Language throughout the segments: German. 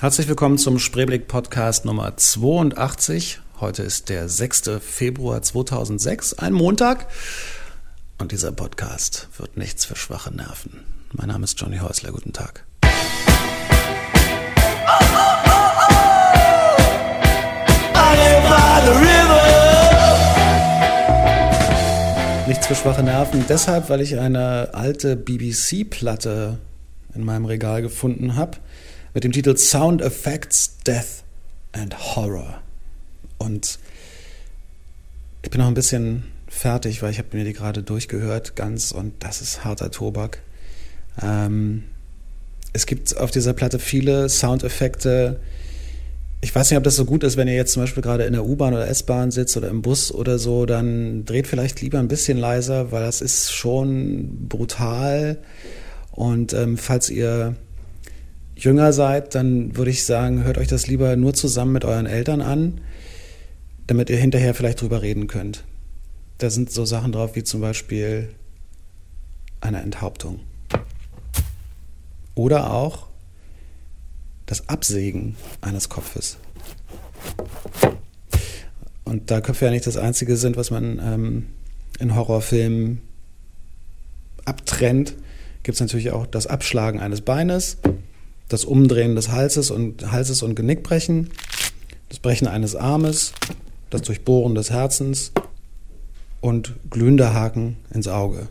Herzlich willkommen zum Spreeblick-Podcast Nummer 82. Heute ist der 6. Februar 2006, ein Montag. Und dieser Podcast wird nichts für schwache Nerven. Mein Name ist Johnny Häusler. Guten Tag. Nichts für schwache Nerven, deshalb, weil ich eine alte BBC-Platte in meinem Regal gefunden habe, mit dem Titel Sound Effects, Death and Horror. Und ich bin noch ein bisschen fertig, weil ich habe mir die gerade durchgehört, ganz, und das ist harter Tobak. Es gibt auf dieser Platte viele Soundeffekte. Ich weiß nicht, ob das so gut ist, wenn ihr jetzt zum Beispiel gerade in der U-Bahn oder S-Bahn sitzt oder im Bus oder so, dann dreht vielleicht lieber ein bisschen leiser, weil das ist schon brutal. Und falls ihr jünger seid, dann würde ich sagen, hört euch das lieber nur zusammen mit euren Eltern an, damit ihr hinterher vielleicht drüber reden könnt. Da sind so Sachen drauf wie zum Beispiel eine Enthauptung. Oder auch das Absägen eines Kopfes. Und da Köpfe ja nicht das Einzige sind, was man in Horrorfilmen abtrennt, gibt es natürlich auch das Abschlagen eines Beines, das Umdrehen des Halses und Genickbrechen, das Brechen eines Armes, das Durchbohren des Herzens und glühende Haken ins Auge.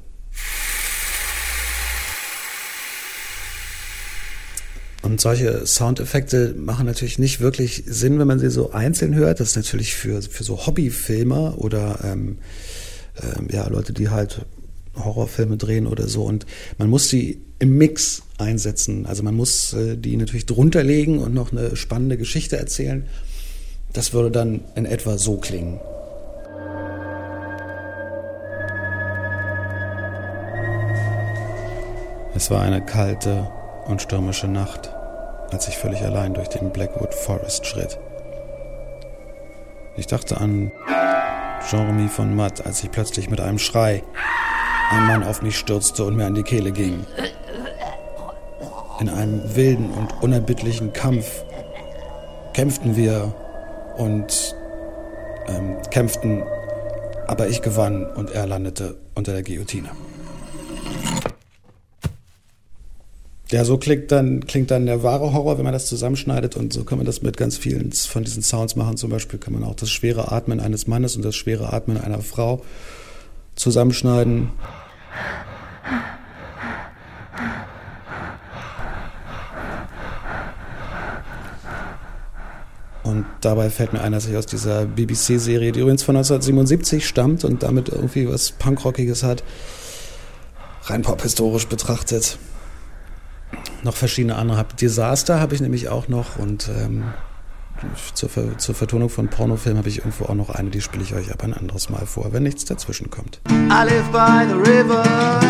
Und solche Soundeffekte machen natürlich nicht wirklich Sinn, wenn man sie so einzeln hört. Das ist natürlich für so Hobbyfilmer oder Leute, die halt Horrorfilme drehen oder so. Und man muss sie im Mix einsetzen. Also man muss die natürlich drunter legen und noch eine spannende Geschichte erzählen. Das würde dann in etwa so klingen. Es war eine kalte und stürmische Nacht, als ich völlig allein durch den Blackwood Forest schritt. Ich dachte an Jean-Remy von Matt, als ich plötzlich mit einem Schrei ein Mann auf mich stürzte und mir an die Kehle ging. In einem wilden und unerbittlichen Kampf kämpften wir und kämpften, aber ich gewann und er landete unter der Guillotine. Ja, so klingt dann der wahre Horror, wenn man das zusammenschneidet, und so kann man das mit ganz vielen von diesen Sounds machen. Zum Beispiel kann man auch das schwere Atmen eines Mannes und das schwere Atmen einer Frau zusammenschneiden. Und dabei fällt mir ein, dass ich aus dieser BBC-Serie, die übrigens von 1977 stammt und damit irgendwie was Punkrockiges hat, rein pop-historisch betrachtet, noch verschiedene andere habe. Disaster habe ich nämlich auch noch, und zur Vertonung von Pornofilmen habe ich irgendwo auch noch eine, die spiele ich euch aber ein anderes Mal vor, wenn nichts dazwischen kommt. I live by the river.